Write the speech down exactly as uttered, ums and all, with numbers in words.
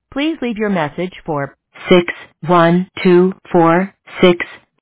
Please leave your message for six one two four six